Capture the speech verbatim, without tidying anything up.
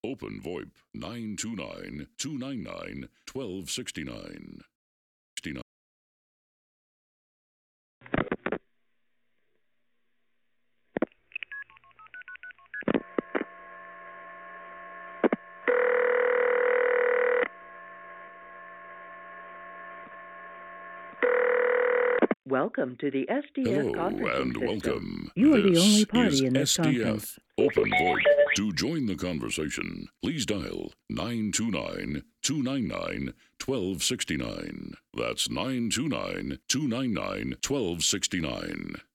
Open VoIP nine two nine, two nine nine, one two six nine. Welcome to the S D F Hello conferencing and system. welcome. You are the This only party is in this S D F conference. Open VoIP. To join the conversation, please dial nine two nine, two nine nine, one two six nine. That's nine two nine, two nine nine, one two six nine.